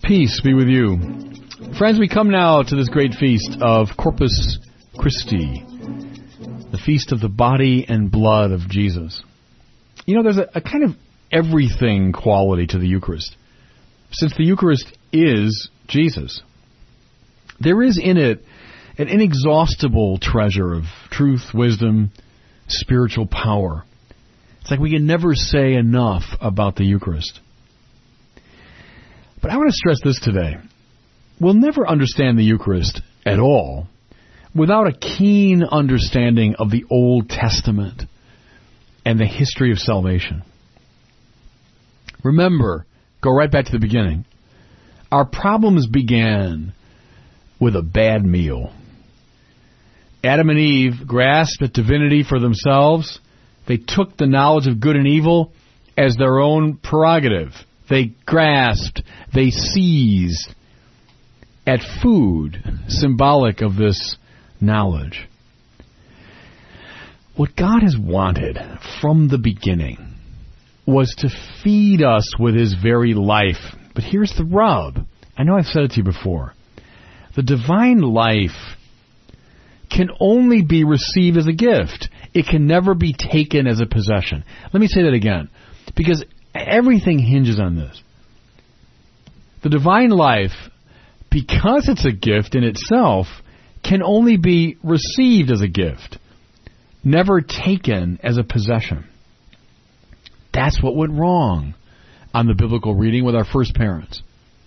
Peace be with you. Friends, we come now to this great feast of Corpus Christi, the feast of the body and blood of Jesus. You know, there's a kind of everything quality to the Eucharist, since the Eucharist is Jesus. There is in it an inexhaustible treasure of truth, wisdom, spiritual power. It's like we can never say enough about the Eucharist. But I want to stress this today. We'll never understand the Eucharist at all without a keen understanding of the Old Testament and the history of salvation. Remember, go right back to the beginning. Our problems began with a bad meal. Adam and Eve grasped at divinity for themselves. They took the knowledge of good and evil as their own prerogative. They grasped, they seized at food, symbolic of this knowledge. What God has wanted from the beginning was to feed us with His very life. But here's the rub. I know I've said it to you before. The divine life can only be received as a gift. It can never be taken as a possession. Let me say that again, because everything hinges on this. The divine life, because it's a gift in itself, can only be received as a gift, never taken as a possession. That's what went wrong on the biblical reading with our first parents.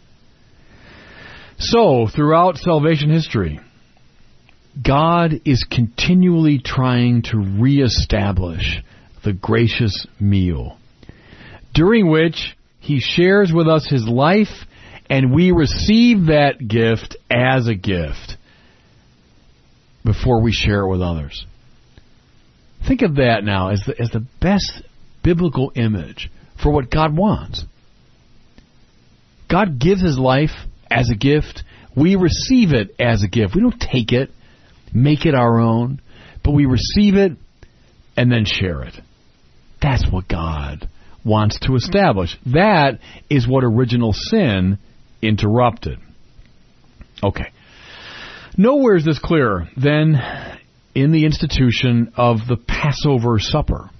So, throughout salvation history, God is continually trying to reestablish the gracious meal, during which He shares with us His life, and we receive that gift as a gift before we share it with others. Think of that now as the best biblical image for what God wants. God gives His life as a gift. We receive it as a gift. We don't take it, make it our own, but we receive it and then share it. That's what God wants to establish. That is what original sin interrupted. Okay. Nowhere is this clearer than in the institution of the Passover supper.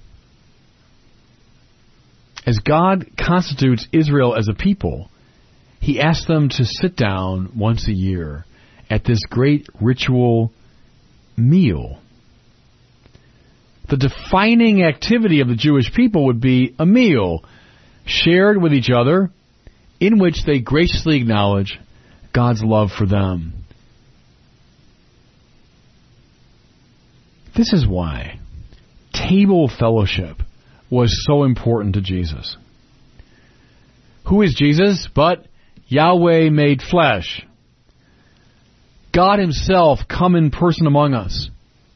As God constitutes Israel as a people, He asks them to sit down once a year at this great ritual meal. The defining activity of the Jewish people would be a meal shared with each other in which they graciously acknowledge God's love for them. This is why table fellowship was so important to Jesus. Who is Jesus but Yahweh made flesh? God Himself come in person among us.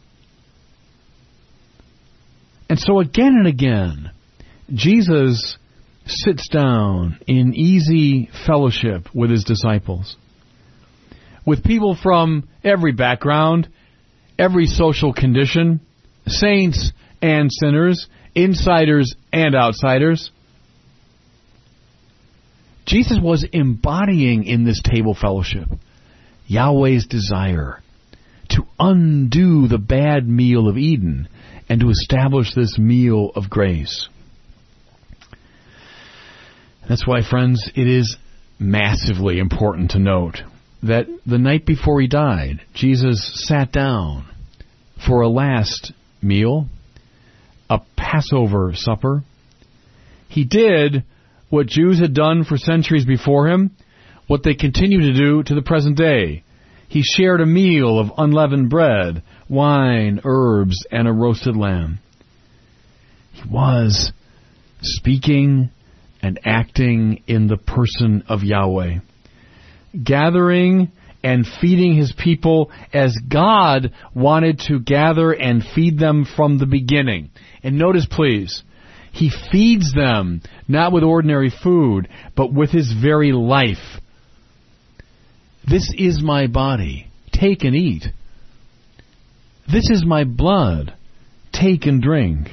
And so again and again, Jesus sits down in easy fellowship with His disciples, with people from every background, every social condition, saints and sinners, insiders and outsiders. Jesus was embodying in this table fellowship Yahweh's desire to undo the bad meal of Eden and to establish this meal of grace. That's why, friends, it is massively important to note that the night before He died, Jesus sat down for a last meal, a Passover supper. He did what Jews had done for centuries before Him, what they continue to do to the present day. He shared a meal of unleavened bread, wine, herbs, and a roasted lamb. He was speaking and acting in the person of Yahweh, gathering and feeding His people as God wanted to gather and feed them from the beginning. And notice, please, He feeds them not with ordinary food, but with His very life. This is my body. Take and eat. This is my blood. Take and drink.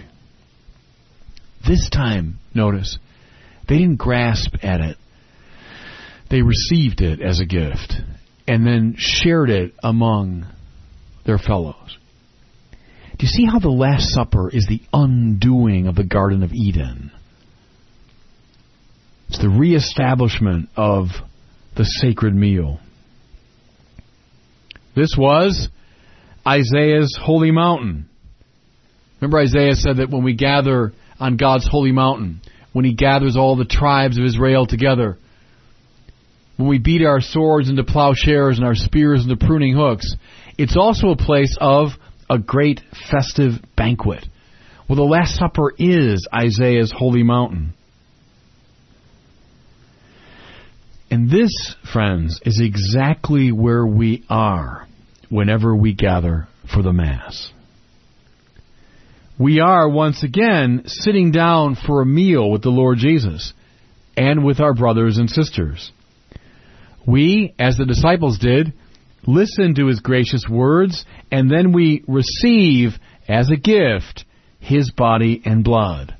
This time, notice, they didn't grasp at it. they received it as a gift and then shared it among their fellows. Do you see how the Last Supper is the undoing of the Garden of Eden? It's the reestablishment of the sacred meal. This was Isaiah's holy mountain. Remember, Isaiah said that when we gather on God's holy mountain, when He gathers all the tribes of Israel together, when we beat our swords into plowshares and our spears into pruning hooks, it's also a place of a great festive banquet. Well, the Last Supper is Isaiah's holy mountain. And this, friends, is exactly where we are whenever we gather for the Mass. We are, once again, sitting down for a meal with the Lord Jesus and with our brothers and sisters. We, as the disciples did, listen to His gracious words, and then we receive, as a gift, His body and blood.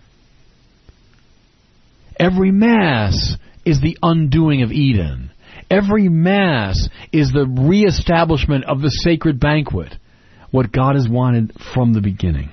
Every Mass is the undoing of Eden. Every Mass is the reestablishment of the sacred banquet, what God has wanted from the beginning.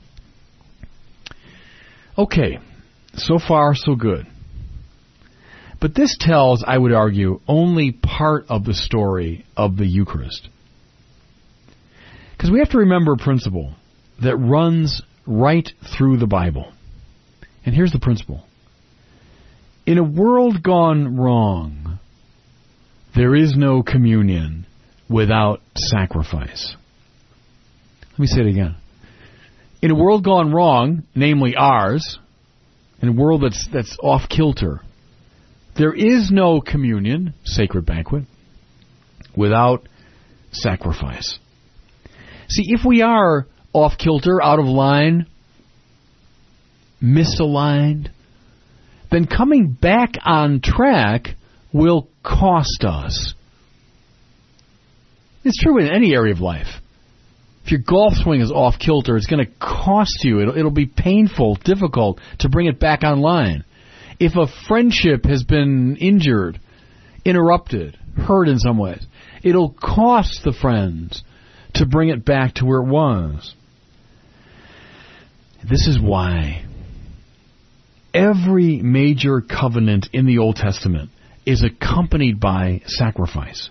Okay, so far so good. But this tells, I would argue, only part of the story of the Eucharist. Because we have to remember a principle that runs right through the Bible. And here's the principle. In a world gone wrong, there is no communion without sacrifice. Let me say it again. In a world gone wrong, namely ours, in a world that's off kilter, there is no communion, sacred banquet, without sacrifice. See, if we are off kilter, out of line, misaligned, then coming back on track will cost us. It's true in any area of life. If your golf swing is off kilter, it's going to cost you. It'll be painful, difficult to bring it back online. If a friendship has been injured, interrupted, hurt in some ways, it'll cost the friends to bring it back to where it was. This is why every major covenant in the Old Testament is accompanied by sacrifice.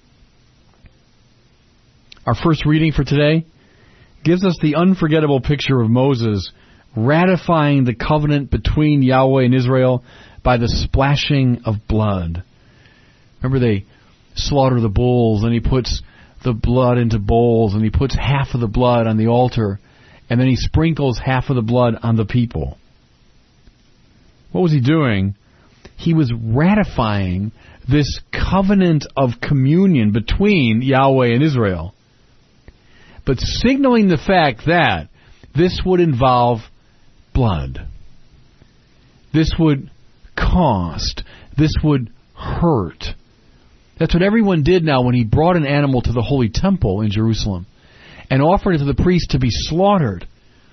Our first reading for today gives us the unforgettable picture of Moses ratifying the covenant between Yahweh and Israel by the splashing of blood. Remember, they slaughter the bulls, and he puts the blood into bowls, and he puts half of the blood on the altar, and then he sprinkles half of the blood on the people. What was he doing? He was ratifying this covenant of communion between Yahweh and Israel, but signaling the fact that this would involve blood. This would cost. This would hurt. That's what everyone did now when he brought an animal to the Holy Temple in Jerusalem and offered it to the priest to be slaughtered.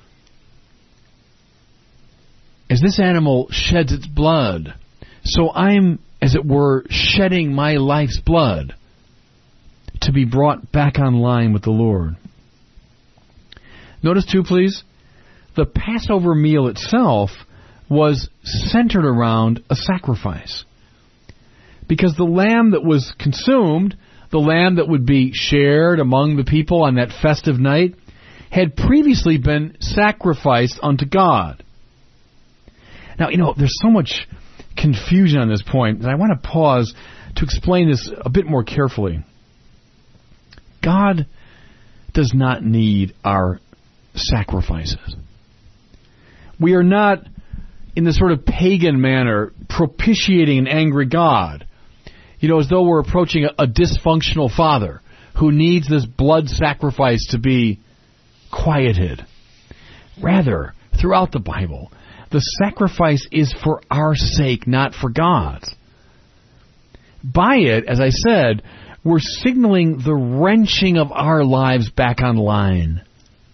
As this animal sheds its blood, so I'm, as it were, shedding my life's blood to be brought back online with the Lord. Notice too, please, the Passover meal itself was centered around a sacrifice. Because the lamb that was consumed, the lamb that would be shared among the people on that festive night, had previously been sacrificed unto God. Now, there's so much confusion on this point that I want to pause to explain this a bit more carefully. God does not need our sacrifices. We are not, in this sort of pagan manner, propitiating an angry God. As though we're approaching a dysfunctional father who needs this blood sacrifice to be quieted. Rather, throughout the Bible, the sacrifice is for our sake, not for God's. By it, as I said, we're signaling the wrenching of our lives back online.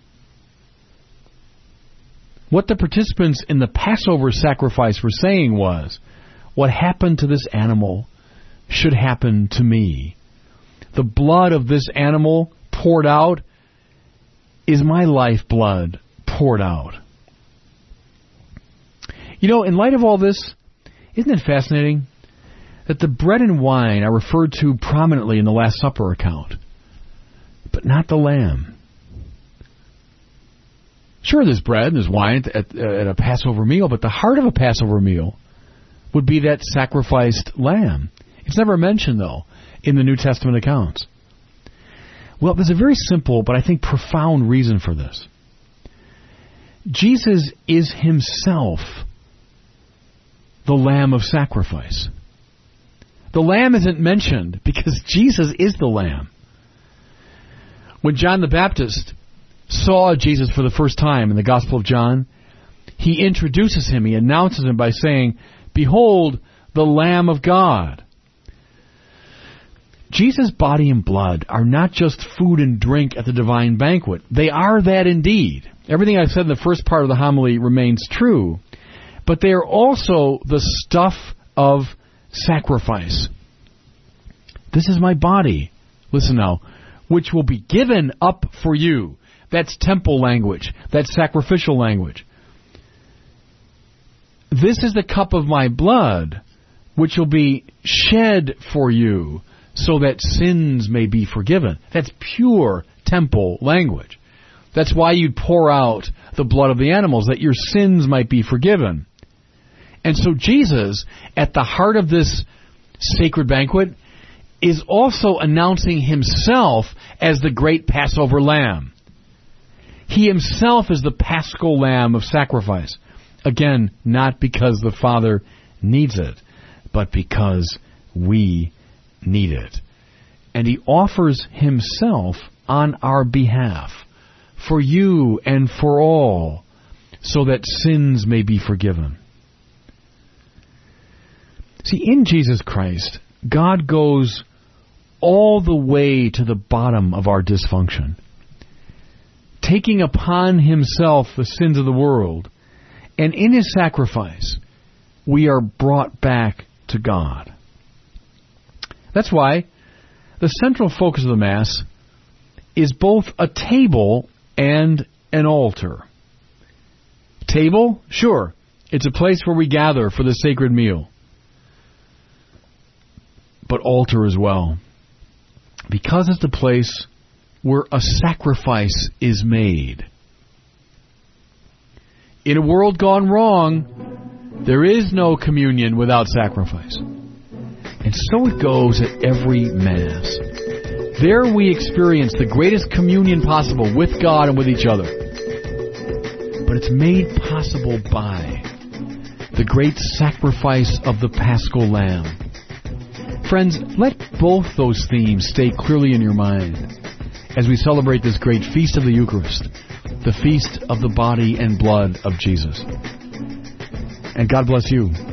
What the participants in the Passover sacrifice were saying was, what happened to this animal should happen to me. The blood of this animal poured out is my lifeblood poured out. You know, in light of all this, isn't it fascinating that the bread and wine are referred to prominently in the Last Supper account, but not the lamb? Sure, there's bread and there's wine at a Passover meal, but the heart of a Passover meal would be that sacrificed lamb. It's never mentioned, though, in the New Testament accounts. Well, there's a very simple, but I think profound reason for this. Jesus is himself the Lamb of sacrifice. The Lamb isn't mentioned because Jesus is the Lamb. When John the Baptist saw Jesus for the first time in the Gospel of John, he introduces him, he announces him by saying, "Behold, the Lamb of God." Jesus' body and blood are not just food and drink at the divine banquet. They are that indeed. Everything I've said in the first part of the homily remains true. But they are also the stuff of sacrifice. This is my body, listen now, which will be given up for you. That's temple language. That's sacrificial language. This is the cup of my blood, which will be shed for you, so that sins may be forgiven. That's pure temple language. That's why you'd pour out the blood of the animals, that your sins might be forgiven. And so Jesus, at the heart of this sacred banquet, is also announcing himself as the great Passover lamb. He himself is the paschal lamb of sacrifice. Again, not because the Father needs it, but because we need it. And he offers himself on our behalf, for you and for all, so that sins may be forgiven. See, in Jesus Christ, God goes all the way to the bottom of our dysfunction, taking upon himself the sins of the world, and in his sacrifice, we are brought back to God. That's why the central focus of the Mass is both a table and an altar. Table? Sure. It's a place where we gather for the sacred meal. But altar as well. Because it's the place where a sacrifice is made. In a world gone wrong, there is no communion without sacrifice. And so it goes at every Mass. There we experience the greatest communion possible with God and with each other. But it's made possible by the great sacrifice of the Paschal Lamb. Friends, let both those themes stay clearly in your mind as we celebrate this great feast of the Eucharist, the feast of the body and blood of Jesus. And God bless you.